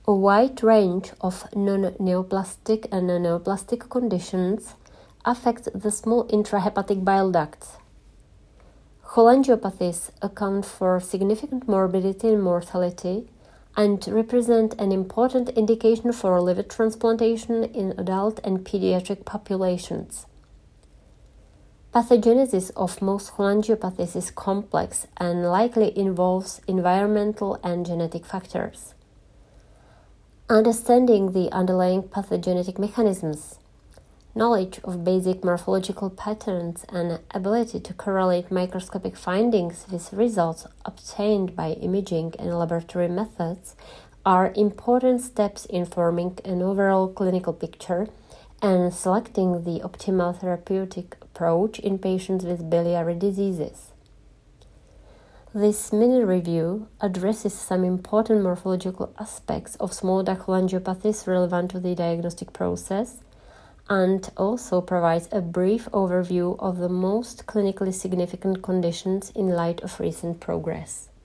A wide range of non-neoplastic and neoplastic conditions affect the small intrahepatic bile ducts. Cholangiopathies account for significant morbidity and mortality and represent an important indication for liver transplantation in adult and pediatric populations. Pathogenesis of most cholangiopathies is complex and likely involves environmental and genetic factors. Understanding the underlying pathogenetic mechanisms, knowledge of basic morphological patterns, and ability to correlate microscopic findings with results obtained by imaging and laboratory methods are important steps in forming an overall clinical picture and selecting the optimal therapeutic approach in patients with biliary diseases. This mini-review addresses some important morphological aspects of small duct cholangiopathies relevant to the diagnostic process and also provides a brief overview of the most clinically significant conditions in light of recent progress.